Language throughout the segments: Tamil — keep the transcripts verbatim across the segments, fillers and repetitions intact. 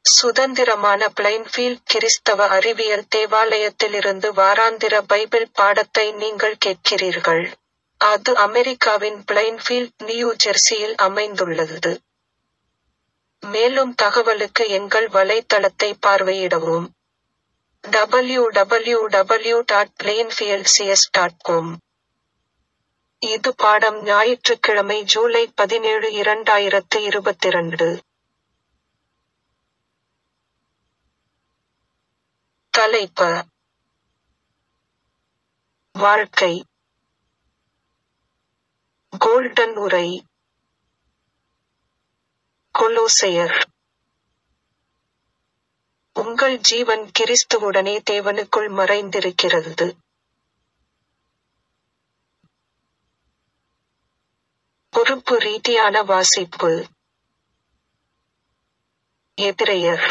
சுதந்திரமான பிளைன்ஃபீல்ட் கிறிஸ்தவ அறிவியல் தேவாலயத்திலிருந்து வாராந்திர பைபிள் பாடத்தை நீங்கள் கேட்கிறீர்கள். அது அமெரிக்காவின் பிளைன்ஃபீல்ட், நியூ ஜெர்சியில் அமைந்துள்ளது. மேலும் தகவலுக்கு எங்கள் வலைத்தளத்தை பார்வையிடவும். W W W dot Plainfield C S dot com. இது பாடம் ஞாயிற்றுக்கிழமை ஜூலை பதினேழு இரண்டாயிரத்து இருபத்திரண்டு. தலைப்பு: வாழ்க்கை. கோல்டன் உரை. கொலோசையர். உங்கள் ஜீவன் கிறிஸ்துவுடனே தேவனுக்குள் மறைந்திருக்கிறது. பொறுப்பு ரீதியான வாசிப்பு. எபிரெயர்.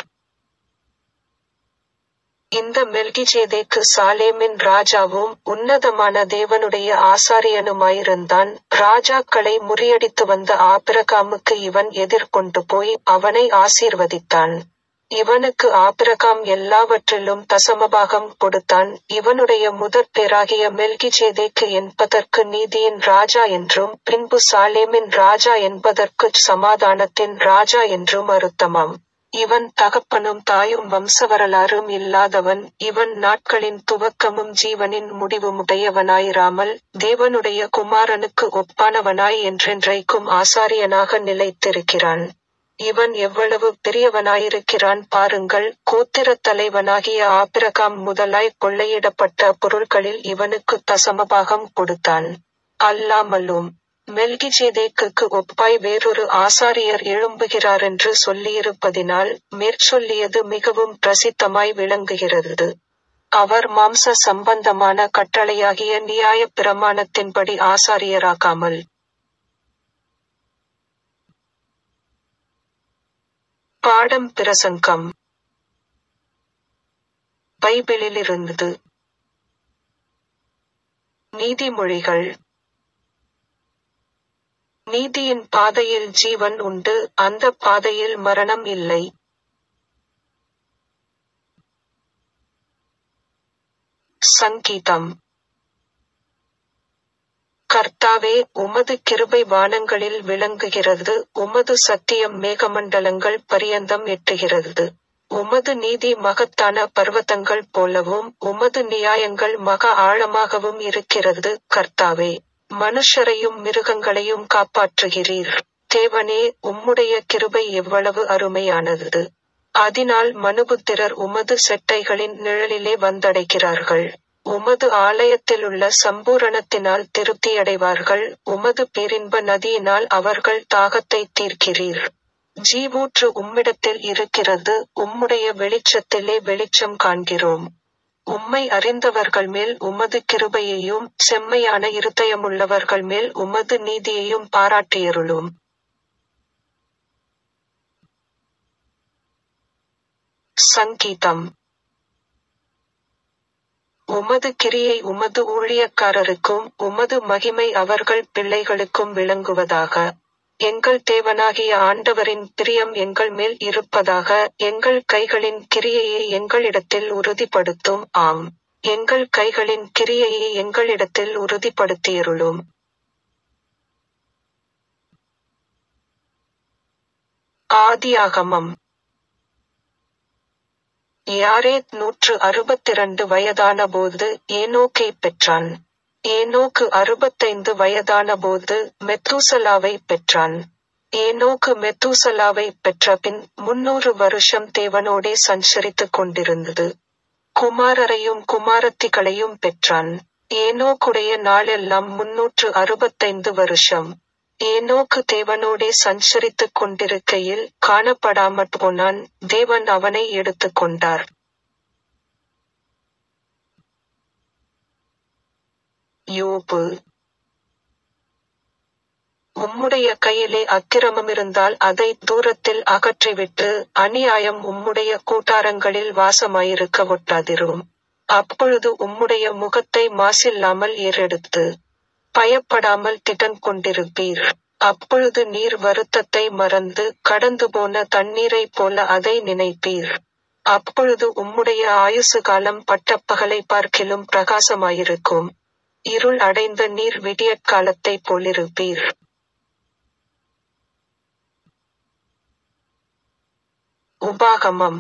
இந்த மெல்கிஜேதேக்கு சாலேமின் ராஜாவும் உன்னதமான தேவனுடைய ஆசாரியனுமாயிருந்தான். ராஜாக்களை முறியடித்து வந்த ஆபிரகாமுக்கு இவன் எதிர்கொண்டு போய் அவனை ஆசீர்வதித்தான். இவனுக்கு ஆபிரகாம் எல்லாவற்றிலும் தசமபாகம் கொடுத்தான். இவனுடைய முதற்பேறாகிய மெல்கிஜேதேக்கு என்பதற்கு நீதியின் ராஜா என்றும், பின்பு சாலேமின் ராஜா என்பதற்குச் சமாதானத்தின் ராஜா என்றும் அர்த்தமாம். இவன் தகப்பனும் தாயும் வம்சவரலாறும் இல்லாதவன். இவன் நாட்களின் துவக்கமும் ஜீவனின் முடிவுமுடையவனாயிராமல் தேவனுடைய குமாரனுக்கு ஒப்பானவனாய் என்றென்றைக்கும் ஆசாரியனாக நிலைத்திருக்கிறான். இவன் எவ்வளவு பெரியவனாயிருக்கிறான் பாருங்கள். கோத்திரத் தலைவனாகிய ஆபிரகாம் முதலாய் கொள்ளையிடப்பட்ட பொருள்களில் இவனுக்கு தசமபாகம் கொடுத்தான். அல்லாமலும் மெல்கிஜேதேக்குக்கு ஒப்பாய் வேறொரு ஆசாரியர் எழும்புகிறாரென்று சொல்லியிருப்பதினால் மேற்சொல்லியது மிகவும் பிரசித்தமாய் விளங்குகிறது. அவர் மாம்ச சம்பந்தமான கட்டளையாகிய நியாயப் பிரமாணத்தின்படி ஆசாரியராகாமல் பாடம் பிரசங்கம். பைபிளிலிருந்து. நீதிமொழிகள். நீதியின் பாதையில் ஜீவன் உண்டு, அந்த பாதையில் மரணம் இல்லை. சங்கீதம். கர்த்தாவே, உமது கிருபை வானங்களில் விளங்குகிறது, உமது சத்தியம் மேகமண்டலங்கள் பரியந்தம் எட்டுகிறது. உமது நீதி மகத்தான பர்வதங்கள் போலவும் உமது நியாயங்கள் மகா ஆழமாகவும் இருக்கிறது. கர்த்தாவே, மனுஷரையும் மிருகங்களையும் காப்பாற்றுகிறீர். தேவனே, உம்முடைய கிருபை எவ்வளவு அருமையானது. அதனால் மனுபுத்திரர் உமது செட்டைகளின் நிழலிலே வந்தடைகிறார்கள். உமது ஆலயத்திலுள்ள சம்பூரணத்தினால் திருப்தியடைவார்கள். உமது பேரின்ப நதியினால் அவர்கள் தாகத்தை தீர்க்கிறீர். ஜீவூற்று உம்மிடத்தில் இருக்கிறது, உம்முடைய வெளிச்சத்திலே வெளிச்சம் காண்கிறோம். உம்மை அறிந்தவர்கள் மேல் உமது கிருபையையும் செம்மையான இருதயமுள்ளவர்கள் மேல் உமது நீதியையும் பாராட்டியருளும். சங்கீதம். உமது கிரியை உமது ஊழியக்காரருக்கும் உமது மகிமை அவர்கள் பிள்ளைகளுக்கும் விளங்குவதாக. எங்கள் தேவனாகிய ஆண்டவரின் பிரியம் எங்கள் மேல் இருப்பதாக. எங்கள் கைகளின் கிரியையை எங்களிடத்தில் உறுதிப்படுத்தும். ஆம், எங்கள் கைகளின் கிரியையை எங்களிடத்தில் உறுதிப்படுத்தியருளும். ஆதியாகமம். யாரேத் நூற்று அறுபத்திரண்டு வயதான போது ஏனோக்கை பெற்றான். ஏனோக்கு அறுபத்தைந்து வயதான போது மெத்தூசலாவை பெற்றான். ஏனோக்கு மெத்தூசலாவை பெற்றபின் முன்னூறு வருஷம் தேவனோடே சஞ்சரித்துக் கொண்டிருந்தது. குமாரரையும் குமாரத்திகளையும் பெற்றான். ஏனோக்குடைய நாளெல்லாம் முன்னூற்று அறுபத்தைந்து வருஷம். ஏனோக்கு தேவனோடே சஞ்சரித்துக் கொண்டிருக்கையில் காணப்படாமற் போனான். தேவன் அவனை எடுத்துக் கொண்டார். யோபு. உம்முடைய கையிலே அக்கிரமமிருந்தால் அதை தூரத்தில் அகற்றிவிட்டு, அநியாயம் உம்முடைய கூட்டாரங்களில் வாசமாயிருக்க ஒட்டாதிரும். அப்பொழுது உம்முடைய முகத்தை மாசில்லாமல் ஏறெடுத்து பயப்படாமல் திடன் கொண்டிருப்பீர். அப்பொழுது நீர் வருத்தத்தை மறந்து கடந்துபோன தண்ணீரைப் போல அதை நினைப்பீர். அப்பொழுது உம்முடைய ஆயுசு காலம் பட்டப்பகலைப் பார்க்கிலும் பிரகாசமாயிருக்கும். இருள் அடைந்த நீர் விடியற்காலத்தைப் போலிருப்பீர். உபாகமம்.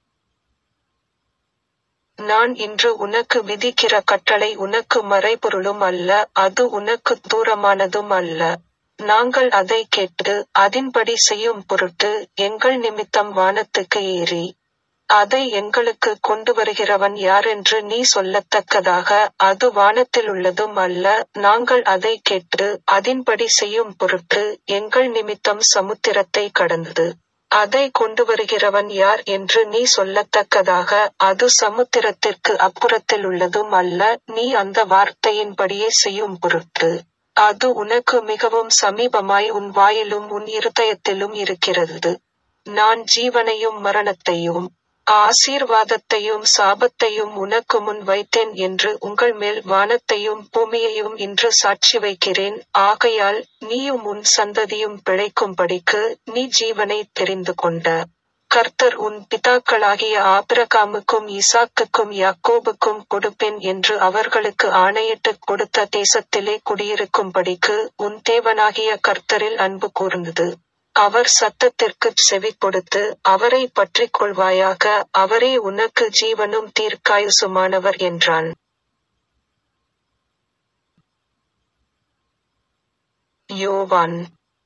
நான் இன்று உனக்கு விதிக்கிற கட்டளை உனக்கு மறைபொருளும் அல்ல, அது உனக்குத் தூரமானதும் அல்ல. நாங்கள் அதை கேட்டு அதின்படி செய்யும் பொருட்டு எங்கள் நிமித்தம் வானத்துக்கு ஏறி அதை எங்களுக்கு கொண்டு வருகிறவன் யாரென்று நீ சொல்லத்தக்கதாக அது வானத்திலுள்ளதும் அல்ல. நாங்கள் அதை கேட்டு அதின்படி செய்யும் பொருட்டு எங்கள் நிமித்தம் சமுத்திரத்தை கடந்து அதை கொண்டு வருகிறவன் யார் என்று நீ சொல்லத்தக்கதாக அது சமுத்திரத்திற்கு அப்புறத்திலுள்ளதும் அல்ல. நீ அந்த வார்த்தையின்படியே செய்யும் பொருட்டு அது உனக்கு மிகவும் சமீபமாய் உன் வாயிலும் உன் இருதயத்திலும் இருக்கிறது. நான் ஜீவனையும் மரணத்தையும் ஆசீர்வாதத்தையும் சாபத்தையும் உனக்கு முன் வைத்தேன் என்று உங்கள் மேல் வானத்தையும் பூமியையும் இன்று சாட்சி வைக்கிறேன். ஆகையால் நீயும் உன் சந்ததியும் பிழைக்கும்படிக்கு நீ ஜீவனை தெரிந்து கொண்ட கர்த்தர் உன் பிதாக்களாகிய ஆபிரகாமுக்கும் ஈசாக்குக்கும் யாக்கோபுக்கும் கொடுப்பேன் என்று அவர்களுக்கு ஆணையிட்டுக் கொடுத்த தேசத்திலே குடியிருக்கும்படிக்கு உன் தேவனாகிய கர்த்தரில் அன்பு கூர்ந்தது. அவர் சத்தத்திற்குச் செவி கொடுத்து அவரை பற்றிக் கொள்வாயாக. அவரே உனக்கு ஜீவனும் தீர்க்காயுசுமானவர் என்றான். யோவான்.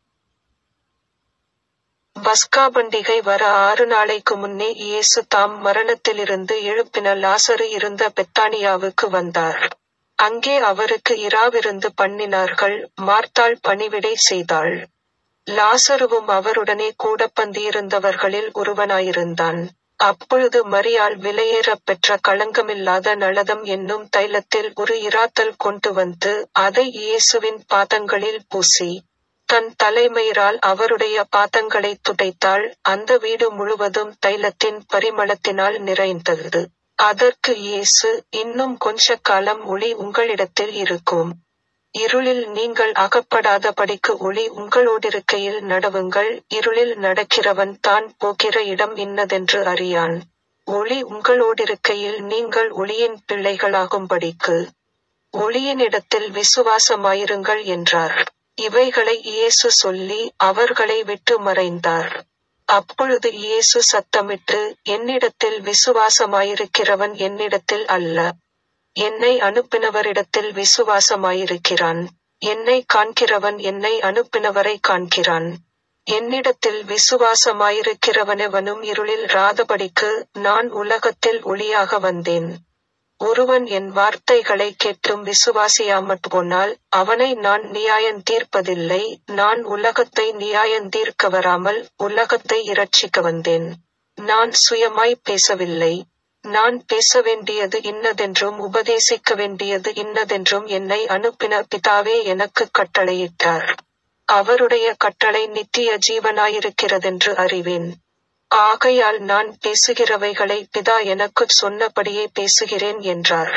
பஸ்கா பண்டிகை வர ஆறு நாளைக்கு முன்னே இயேசு தாம் மரணத்திலிருந்து எழுப்பின லாசரு இருந்த பெத்தானியாவுக்கு வந்தார். அங்கே அவருக்கு இராவிருந்து பண்ணினார்கள். மார்த்தாள் பணிவிடை செய்தாள். லாசருவும் அவருடனே கூட பந்தியிருந்தவர்களில் ஒருவனாயிருந்தான். அப்பொழுது மரியாள் விலையேறப் பெற்ற களங்கமில்லாத நளதம் என்னும் தைலத்தில் ஒரு இராத்தல் கொண்டு வந்து அதை இயேசுவின் பாதங்களில் பூசி தன் தலைமயிரால் அவருடைய பாதங்களைத் துடைத்தாள். அந்த வீடு முழுவதும் தைலத்தின் பரிமளத்தினால் நிறைந்தது. அதற்கு இயேசு, இன்னும் கொஞ்ச காலம் ஒளி உங்களிடத்தில் இருக்கும். இருளில் நீங்கள் அகப்படாதபடிக்கு ஒளி உங்களோடிருக்கையில் நடவுங்கள். இருளில் நடக்கிறவன் தான் போகிற இடம் இன்னதென்று அறியான். ஒளி உங்களோடிருக்கையில் நீங்கள் ஒளியின் பிள்ளைகளாகும்படிக்கு ஒளியினிடத்தில் விசுவாசமாயிருங்கள் என்றார். இவைகளை இயேசு சொல்லி அவர்களை விட்டு மறைந்தார். அப்பொழுது இயேசு சத்தமிட்டு, என்னிடத்தில் விசுவாசமாயிருக்கிறவன் என்னிடத்தில் அல்ல, என்னை அனுப்பினவரிடத்தில் விசுவாசமாயிருக்கிறான். என்னை காண்கிறவன் என்னை அனுப்பினவரை காண்கிறான். என்னிடத்தில் விசுவாசமாயிருக்கிறவனெவனும் இருளில் இராதபடிக்கு நான் உலகத்தில் ஒளியாக வந்தேன். ஒருவன் என் வார்த்தைகளை கேட்டும் விசுவாசியாமற் போனால் அவனை நான் நியாயந் தீர்ப்பதில்லை. நான் உலகத்தை நியாயந் தீர்க்க வராமல் உலகத்தை இரட்சிக்க வந்தேன். நான் சுயமாய் பேசவில்லை. நான் பேச வேண்டியது இன்னதென்றும் உபதேசிக்க வேண்டியது இன்னதென்றும் என்னை அனுப்பின பிதாவே எனக்குக் கட்டளையிட்டார். அவருடைய கட்டளை நித்திய ஜீவனாயிருக்கிறதென்று அறிவேன். ஆகையால் நான் பேசுகிறவைகளை பிதா எனக்குச் சொன்னபடியே பேசுகிறேன் என்றார்.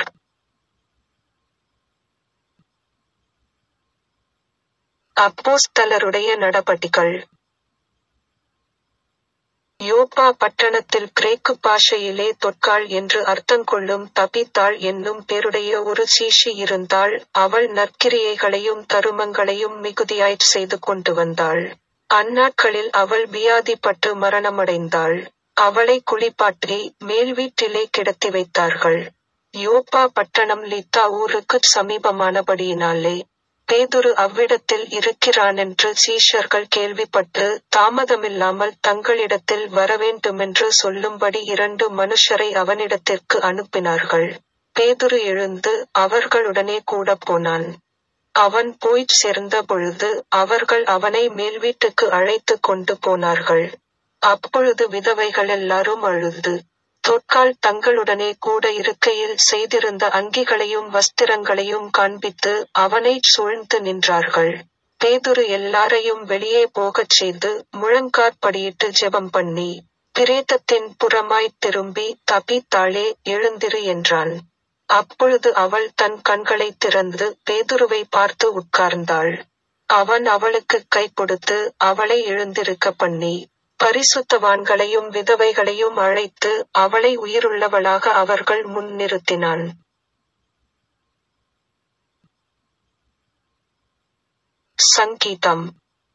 அப்போஸ்தலருடைய நடபடிகள். யோப்பா பட்டணத்தில் கிரேக்கு பாஷையிலே தொற்காள் என்று அர்த்தங்கொள்ளும் தபீத்தாள் என்னும் பேருடைய ஒரு சீஷி இருந்தாள். அவள் நற்கிரியைகளையும் தருமங்களையும் மிகுதியாய்ச் செய்து கொண்டு வந்தாள். அந்நாட்களில் அவள் வியாதிப்பட்டு மரணமடைந்தாள். அவளை குளிப்பாட்டி மேல் வீட்டிலே கிடத்தி வைத்தார்கள். யோப்பா பட்டணம் லித்தா ஊருக்குச் சமீபமானபடியினாலே பேதுரு அவ்விடத்தில் இருக்கிறானென்று சீஷர்கள் கேள்விப்பட்டு தாமதமில்லாமல் தங்களிடத்தில் வரவேண்டுமென்று சொல்லும்படி இரண்டு மனுஷரை அவனிடத்திற்கு அனுப்பினார்கள். பேதுரு எழுந்து அவர்களுடனே கூட போனான். அவன் போய்ச் சேர்ந்த பொழுது அவர்கள் அவனை மேல் வீட்டுக்கு அழைத்து கொண்டு போனார்கள். அப்பொழுது விதவைகளெல்லாரும் அழுது தொற்காள் தங்களுடனே கூட இருக்கையில் செய்திருந்த அங்கிகளையும் வஸ்திரங்களையும் காண்பித்து அவனைச் சூழ்ந்து நின்றார்கள். பேதுரு எல்லாரையும் வெளியே போகச் செய்து முழங்காற்படியிட்டு ஜெபம் பண்ணி பிரேதத்தின் புறமாய்த் திரும்பி, தபீத்தாளே, எழுந்திரு என்றான். அப்பொழுது அவள் தன் கண்களைத் திறந்து பேதுருவை பார்த்து உட்கார்ந்தாள். அவன் அவளுக்குக் கை கொடுத்து அவளை எழுந்திருக்க பண்ணி, பரிசுத்தவான்களையும் விதவைகளையும் அழைத்து அவளை உயிருள்ளவளாக அவர்கள் முன் நிறுத்தினான். சங்கீதம்.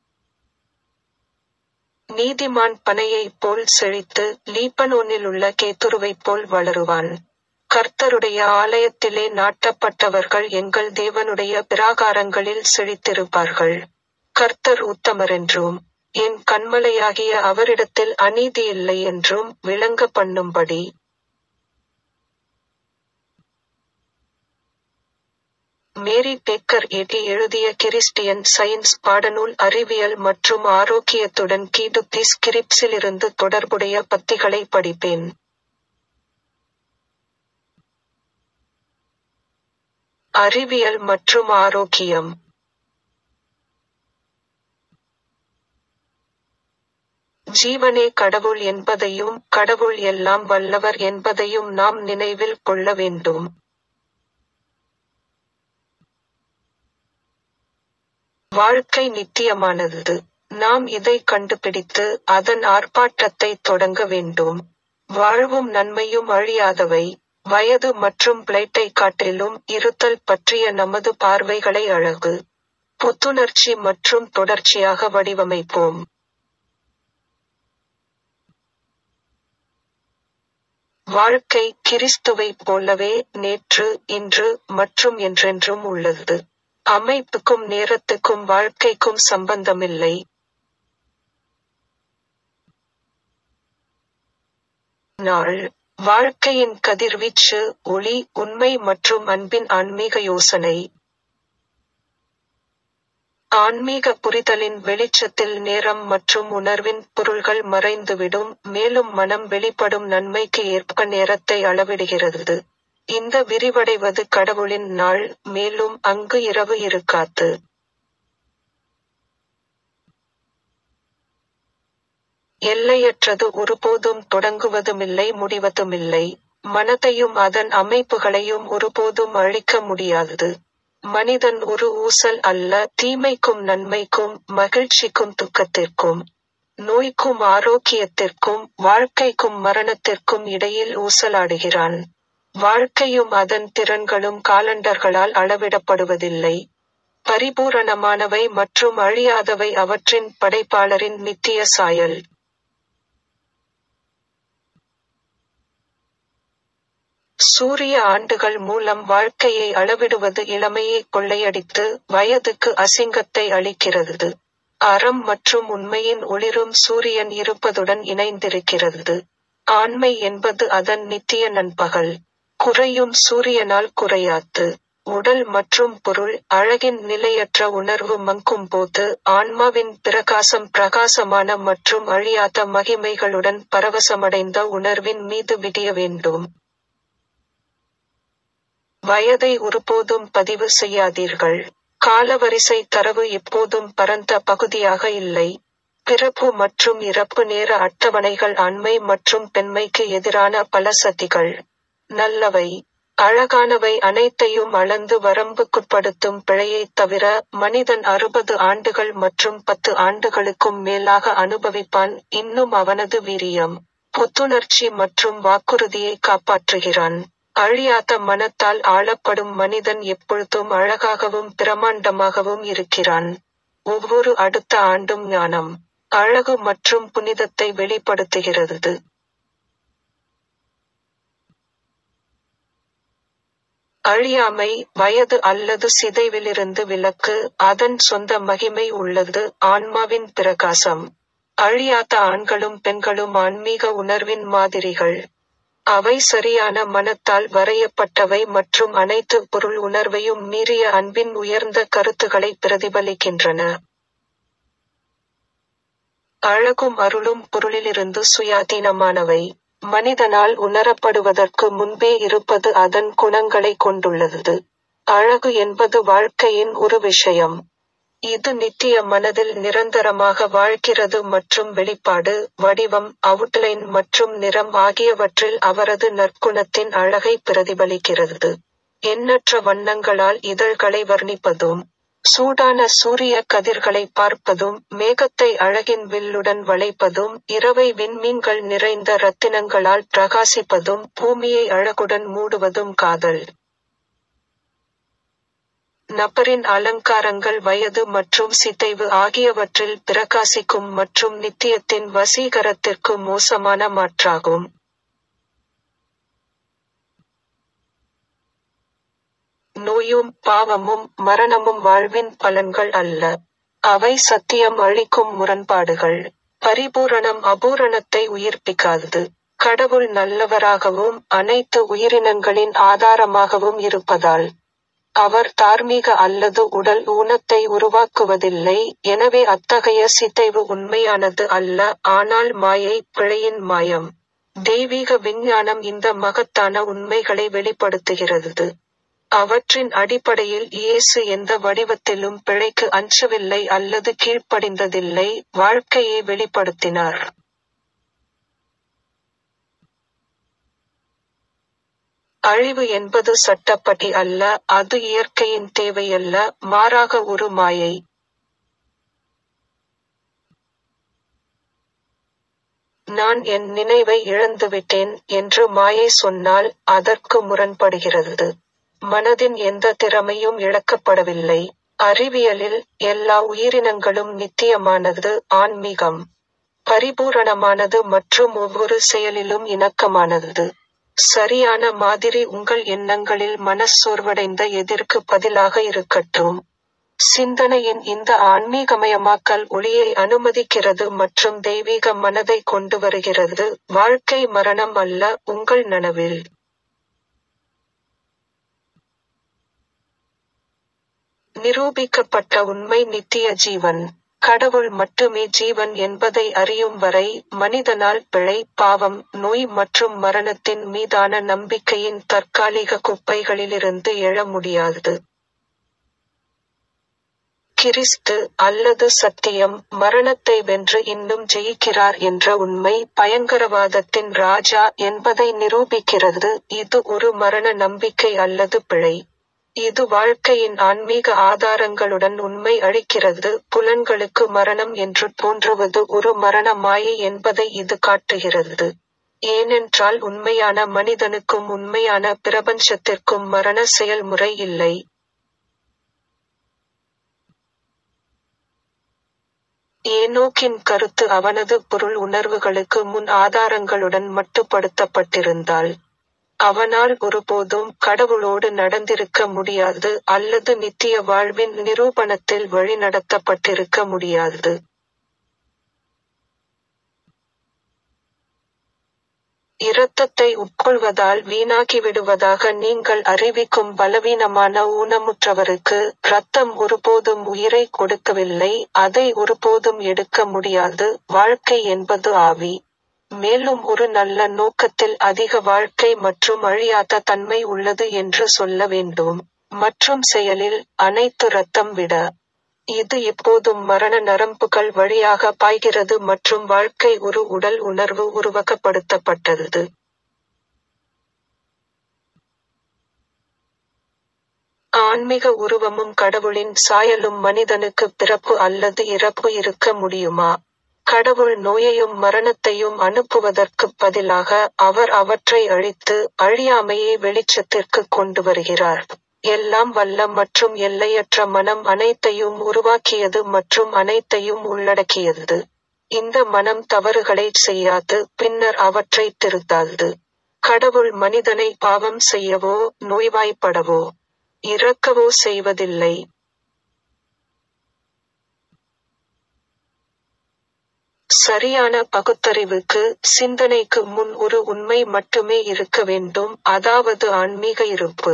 நீதிமான் பனையைப் போல் செழித்து லீபனோனிலுள்ள கேதுருவைப் போல் வளருவான். கர்த்தருடைய ஆலயத்திலே நாட்டப்பட்டவர்கள் எங்கள் தேவனுடைய பிராகாரங்களில் செழித்திருப்பார்கள். கர்த்தர் உத்தமரென்றும் என் கன்மலையாகிய அவரிடத்தில் அநீதி இல்லை என்றும் விளங்க பண்ணும்படி. மேரி பேக்கர் எட்டி எழுதிய கிறிஸ்டியன் சயின்ஸ் பாடநூல் அறிவியல் மற்றும் ஆரோக்கியத்துடன் கீடுத்தி ஸ்கிரிப்ஸிலிருந்து தொடர்புடைய பத்திகளை படிப்பேன். அறிவியல் மற்றும் ஆரோக்கியம். ஜீவனே கடவுள் என்பதையும் கடவுள் எல்லாம் வல்லவர் என்பதையும் நாம் நினைவில் கொள்ள வேண்டும். வாழ்க்கை நித்தியமானது. நாம் இதை கண்டுபிடித்து அதன் ஆர்ப்பாட்டத்தை தொடங்க வேண்டும். வாழ்வும் நன்மையும் அழியாதவை. வயது மற்றும் பிளைட்டை காட்டிலும் இருத்தல் பற்றிய நமது பார்வைகளை அழகு, புத்துணர்ச்சி மற்றும் தொடர்ச்சியாக வடிவமைப்போம். வாழ்க்கை கிறிஸ்துவைப் போலவே நேற்று, இன்று மற்றும் என்றென்றும் உள்ளது. அமைப்புக்கும் நேரத்துக்கும் வாழ்க்கைக்கும் சம்பந்தமில்லை. நாள். வாழ்க்கையின் கதிர்வீச்சு, ஒளி, உண்மை மற்றும் அன்பின் ஆன்மீக யோசனை. ஆன்மீக புரிதலின் வெளிச்சத்தில் நேரம் மற்றும் உணர்வின் பொருள்கள் மறைந்துவிடும், மேலும் மனம் வெளிப்படும் நன்மைக்கு ஏற்ப நேரத்தை அளவிடுகிறது. இந்த விரிவடைவது கடவுளின் நாள், மேலும் அங்கு இரவு இருக்காது. எல்லையற்றது ஒருபோதும் தொடங்குவதுமில்லை முடிவதுமில்லை. மனதையும் அதன் அமைப்புகளையும் ஒருபோதும் அழிக்க முடியாது. மனிதன் ஒரு ஊசல் அல்ல, தீமைக்கும் நன்மைக்கும், மகிழ்ச்சிக்கும் துக்கத்திற்கும், நோய்க்கும் ஆரோக்கியத்திற்கும், வாழ்க்கைக்கும் மரணத்திற்கும் இடையில் ஊசலாடுகிறான். வாழ்க்கையும் அதன் திறன்களும் காலண்டர்களால் அளவிடப்படுவதில்லை. பரிபூரணமானவை மற்றும் அழியாதவை அவற்றின் படைப்பாளரின் நித்திய சாயல். சூரிய ஆண்டுகள் மூலம் வாழ்க்கையை அளவிடுவது இளமையை கொள்ளையடித்து வயதுக்கு அசிங்கத்தை அளிக்கிறது. அறம் மற்றும் உண்மையின் ஒளிரும் சூரியன் இருப்பதுடன் இணைந்திருக்கிறது. ஆண்மை என்பது அதன் நித்திய நண்பகல். குறையும் சூரியனால் குறையாது. உடல் மற்றும் பொருள், அழகின் நிலையற்ற உணர்வு மங்கும் போது ஆன்மாவின் பிரகாசம் பிரகாசமான மற்றும் அழியாத மகிமைகளுடன் பரவசமடைந்த உணர்வின் மீது விடிய வேண்டும். வயதை ஒருபோதும் பதிவு செய்யாதீர்கள். காலவரிசை தரவு எப்போதும் பரந்த பகுதியாக இல்லை. பிறப்பு மற்றும் இறப்பு நேர அட்டவணைகள் ஆண்மை மற்றும் பெண்மைக்கு எதிரான பல சதிகள். நல்லவை, அழகானவை அனைத்தையும் அளந்து வரம்புக்குட்படுத்தும் பிழையைத் தவிர மனிதன் அறுபது ஆண்டுகள் மற்றும் பத்து ஆண்டுகளுக்கும் மேலாக அனுபவிப்பான். இன்னும் அவனது வீரியம், புத்துணர்ச்சி மற்றும் வாக்குறுதியை காப்பாற்றுகிறான். அழியாத மனத்தால் ஆளப்படும் மனிதன் எப்பொழுதும் அழகாகவும் பிரமாண்டமாகவும் இருக்கிறான். ஒவ்வொரு அடுத்த ஆண்டும் ஞானம், அழகு மற்றும் புனிதத்தை வெளிப்படுத்துகிறது. அழியாமை, வயது அல்லது சிதைவிலிருந்து விலக்கு, அதன் சொந்த மகிமை உள்ளது. ஆன்மாவின் பிரகாசம். அழியாத ஆண்களும் பெண்களும் ஆன்மீக உணர்வின் மாதிரிகள். அவை சரியான மனத்தால் வரையப்பட்டவை மற்றும் அனைத்து பொருள் உணர்வையும் மீறிய அன்பின் உயர்ந்த கருத்துக்களை பிரதிபலிக்கின்றன. அழகும் அருளும் பொருளிலிருந்து சுயாதீனமானவை. மனிதனால் உணரப்படுவதற்கு முன்பே இருப்பது அதன் குணங்களை கொண்டுள்ளது. அழகு என்பது வாழ்க்கையின் ஒரு விஷயம். இது நித்திய மனதில் நிரந்தரமாக வாழ்கிறது மற்றும் வெளிப்பாடு, வடிவம், அவுட்லைன் மற்றும் நிறம் ஆகியவற்றில் அவரது நற்குணத்தின் அழகை பிரதிபலிக்கிறது. எண்ணற்ற வண்ணங்களால் இதழ்களை வர்ணிப்பதும் சூடான சூரிய கதிர்களை பார்ப்பதும் மேகத்தை அழகின் வில்லுடன் வளைப்பதும் இரவை விண்மீன்கள் நிறைந்த இரத்தினங்களால் பிரகாசிப்பதும் பூமியை அழகுடன் மூடுவதும் காதல். நபரின் அலங்காரங்கள் வயது மற்றும் சிதைவு ஆகியவற்றில் பிரகாசிக்கும் மற்றும் நித்தியத்தின் வசீகரத்திற்கு மோசமான மாற்றாகும். நோயும் பாவமும் மரணமும் வாழ்வின் பலன்கள் அல்ல. அவை சத்தியம் அளிக்கும் முரண்பாடுகள். பரிபூரணம் அபூரணத்தை உயிர்ப்பிக்காதது. கடவுள் நல்லவராகவும் அனைத்து உயிரினங்களின் ஆதாரமாகவும் இருப்பதால் அவர் தார்மீக அல்லது உடல் ஊனத்தை உருவாக்குவதில்லை. எனவே அத்தகைய சிதைவு உண்மையானது அல்ல, ஆனால் மாயை, பிழையின் மாயம். தெய்வீக விஞ்ஞானம் இந்த மகத்தான உண்மைகளை வெளிப்படுத்துகிறது. அவற்றின் அடிப்படையில் இயேசு எந்த வடிவத்திலும் பிழைக்கு அஞ்சவில்லை அல்லது கீழ்ப்படிந்ததில்லை, வாழ்க்கையை வெளிப்படுத்தினார். அழிவு என்பது சட்டப்படி அல்ல, அது இயற்கையின் தேவையல்ல, மாறாக ஒரு மாயை. நான் என் நினைவை இழந்துவிட்டேன் என்று மாயை சொன்னால் அதற்கு முரண்படுகிறது. மனதின் எந்த திறமையும் இழக்கப்படவில்லை. அறிவியலில் எல்லா உயிரினங்களும் நித்தியமானது, ஆன்மீகம் பரிபூரணமானது மற்றும் ஒவ்வொரு செயலிலும் இணக்கமானது. சரியான மாதிரி உங்கள் எண்ணங்களில் மனச்சோர்வடைந்த எதிர்க்கு பதிலாக இருக்கட்டும். சிந்தனையின் இந்த ஆன்மீகமயமாக்கல் ஒளியை அனுமதிக்கிறது மற்றும் தெய்வீக மனதை கொண்டு வருகிறது. வாழ்க்கை மரணம் அல்ல, உங்கள் நனவில். நிரூபிக்கப்பட்ட உண்மை நித்திய ஜீவன். கடவுள் மட்டுமே ஜீவன் என்பதை அறியும் வரை மனிதனால் பிழை, பாவம், நோய் மற்றும் மரணத்தின் மீதான நம்பிக்கையின் தற்காலிக குப்பைகளிலிருந்து எழ முடியாது. கிறிஸ்து அல்லது சத்தியம் மரணத்தை வென்று இன்னும் ஜெயிக்கிறார் என்ற உண்மை பயங்கரவாதத்தின் ராஜா என்பதை நிரூபிக்கிறது. இது ஒரு மரண நம்பிக்கை அல்லது பிழை. இது வாழ்க்கையின் ஆன்மீக ஆதாரங்களுடன் உண்மை அளிக்கிறது. புலன்களுக்கு மரணம் என்று தோன்றுவது ஒரு மரண மாயை என்பதை இது காட்டுகிறது. ஏனென்றால் உண்மையான மனிதனுக்கும் உண்மையான பிரபஞ்சத்திற்கும் மரண செயல்முறை இல்லை. ஏனோக்கின் கருத்து அவனது பொருள் உணர்வுகளுக்கு முன் ஆதாரங்களுடன் மட்டுப்படுத்தப்பட்டிருந்தால் அவனால் ஒருபோதும் கடவுளோடு நடந்திருக்க முடியாது அல்லது நித்திய வாழ்வின் நிரூபணத்தில் வழிநடத்தப்பட்டிருக்க முடியாது. இரத்தத்தை உட்கொள்வதால் வீணாகிவிடுவதாக நீங்கள் அறிவிக்கும் பலவீனமான ஊனமுற்றவருக்கு இரத்தம் ஒருபோதும் உயிரை கொடுக்கவில்லை, அதை ஒருபோதும் எடுக்க முடியாது. வாழ்க்கை என்பது ஆவி. மேலும் ஒரு நல்ல நோக்கத்தில் அதிக வாழ்க்கை மற்றும் அழியாத தன்மை உள்ளது என்று சொல்ல வேண்டும். மற்றும் செயலில் அனைத்து இரத்தம் விட இது எப்போதும் மரண நரம்புகள் வழியாக பாய்கிறது மற்றும் வாழ்க்கை ஒரு உடல் உணர்வு உருவகப்படுத்தப்பட்டது. ஆன்மீக உருவமும் கடவுளின் சாயலும் மனிதனுக்கு பிறப்பு அல்லது இறப்பு இருக்க முடியுமா? கடவுள் நோயையும் மரணத்தையும் அனுப்புவதற்குப் பதிலாக அவர் அவற்றை அழித்து அழியாமையை வெளிச்சத்திற்கு கொண்டு வருகிறார். எல்லாம் வல்ல மற்றும் எல்லையற்ற மனம் அனைத்தையும் உருவாக்கியது மற்றும் அனைத்தையும் உள்ளடக்கியது. இந்த மனம் தவறுகளைச் செய்யாது, பின்னர் அவற்றை திருத்தாது. கடவுள் மனிதனை பாவம் செய்யவோ நோய்வாய்ப்படவோ இறக்கவோ செய்வதில்லை. சரியான பகுத்தறிவுக்கு, சிந்தனைக்கு முன் ஒரு உண்மை மட்டுமே இருக்க வேண்டும், அதாவது ஆன்மீக இருப்பு.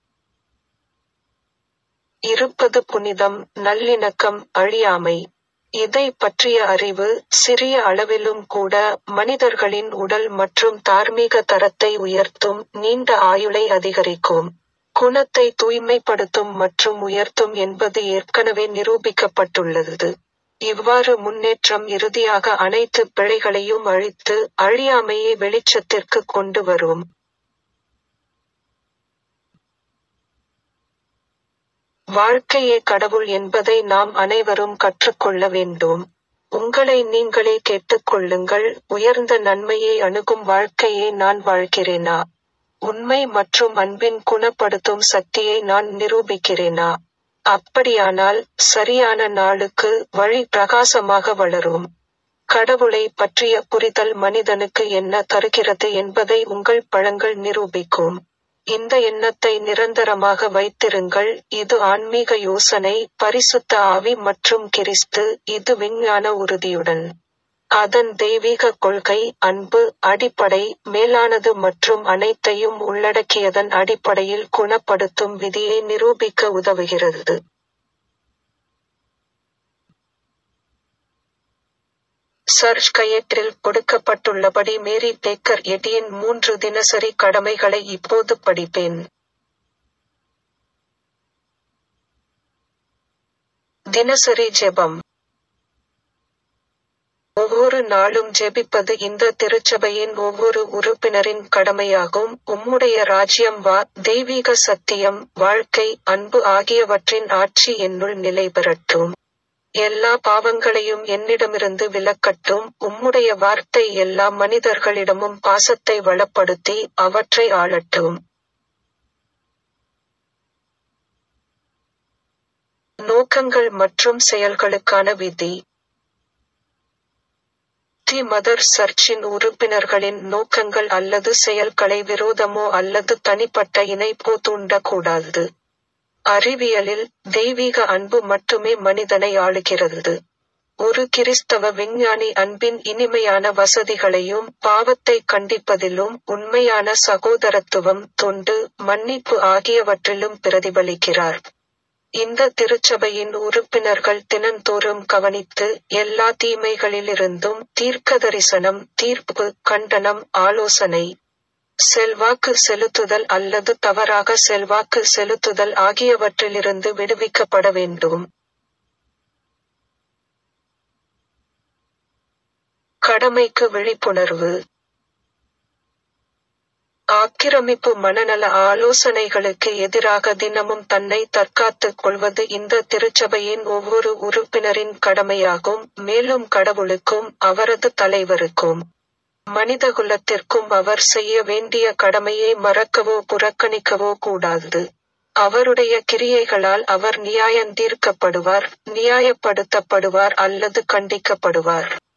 இருப்பது புனிதம், நல்லிணக்கம், அழியாமை. இதை பற்றிய அறிவு, சிறிய அளவிலும் கூட, மனிதர்களின் உடல் மற்றும் தார்மீக தரத்தை உயர்த்தும், நீண்ட ஆயுளை அதிகரிக்கும், குணத்தை தூய்மைப்படுத்தும் மற்றும் உயர்த்தும் என்பது ஏற்கனவே நிரூபிக்கப்பட்டுள்ளது. இவ்வாறு முன்னேற்றம் இறுதியாக அனைத்து பிழைகளையும் அழித்து அழியாமையை வெளிச்சத்திற்கு கொண்டு வரும். வாழ்க்கையே கடவுள் என்பதை நாம் அனைவரும் கற்றுக்கொள்ள வேண்டும். உங்களை நீங்களே கேட்டுக்கொள்ளுங்கள், உயர்ந்த நன்மையை அணுகும் வாழ்க்கையை நான் வாழ்கிறேனா? உண்மை மற்றும் அன்பின் குணப்படுத்தும் சக்தியை நான் நிரூபிக்கிறேனா? அப்படியானால், சரியான நாளுக்கு வழி பிரகாசமாக வளரும். கடவுளை பற்றிய புரிதல் மனிதனுக்கு என்ன தருகிறது என்பதை உங்கள் பழங்கள் நிரூபிக்கும். இந்த எண்ணத்தை நிரந்தரமாக வைத்திருங்கள். இது ஆன்மீக யோசனை, பரிசுத்த ஆவி மற்றும் கிறிஸ்து. இது விஞ்ஞான உறுதியுடன் அதன் தெய்வீக கொள்கை, அன்பு, அடிப்படை, மேலானது மற்றும் அனைத்தையும் உள்ளடக்கியதன் அடிப்படையில் குணப்படுத்தும் விதியை நிரூபிக்க உதவுகிறது. சர்ச் கையேட்டில் கொடுக்கப்பட்டுள்ளபடி மேரி பேக்கர் எட்டியின் மூன்று தினசரி கடமைகளை இப்போது படிப்பேன். தினசரி ஜெபம். ஒவ்வொரு நாளும் ஜெபிப்பது இந்த திருச்சபையின் ஒவ்வொரு உறுப்பினரின் கடமையாகும். உம்முடைய ராஜ்யம் வா, தெய்வீக சத்தியம், வாழ்க்கை, அன்பு ஆகியவற்றின் ஆட்சி என்னுள் நிலை பெறட்டும். எல்லா பாவங்களையும் என்னிடமிருந்து விலக்கட்டும். உம்முடைய வார்த்தை எல்லா மனிதர்களிடமும் பாசத்தை வளப்படுத்தி அவற்றை ஆளட்டும். நோக்கங்கள் மற்றும் செயல்களுக்கான விதி. தி மதர் சர்ச்சின் உறுப்பினர்களின் நோக்கங்கள் அல்லது செயல்களை விரோதமோ அல்லது தனிப்பட்ட இணைப்போ தூண்டக்கூடாது. அறிவியலில், தெய்வீக அன்பு மட்டுமே மனிதனை ஆளுகிறது. ஒரு கிறிஸ்தவ விஞ்ஞானி அன்பின் இனிமையான வசதிகளையும் பாவத்தை கண்டிப்பதிலும் உண்மையான சகோதரத்துவம், தொண்டு, மன்னிப்பு ஆகியவற்றிலும் பிரதிபலிக்கிறார். இந்த திருச்சபையின் உறுப்பினர்கள் தினந்தோறும் கவனித்து, எல்லா தீமைகளிலிருந்தும் தீர்க்கதரிசனம், தீர்ப்பு, கண்டனம், ஆலோசனை, செல்வாக்கு செலுத்துதல் அல்லது தவறாக செல்வாக்கு செலுத்துதல் ஆகியவற்றிலிருந்து விடுவிக்கப்பட வேண்டும். கடமைக்கு விழிப்புணர்வு. ஆக்கிரமிப்பு மனநல ஆலோசனைகளுக்கு எதிராக தினமும் தன்னை தற்காத்துக் கொள்வது இந்த திருச்சபையின் ஒவ்வொரு உறுப்பினரின் கடமையாகும், மேலும் கடவுளுக்கும் அவரது தலைவருக்கும் மனிதகுலத்திற்கும் அவர் செய்ய வேண்டிய கடமையை மறக்கவோ புறக்கணிக்கவோ கூடாது. அவருடைய கிரியைகளால் அவர் நியாயந்தீர்க்கப்படுவார், நியாயப்படுத்தப்படுவார் அல்லது கண்டிக்கப்படுவார்.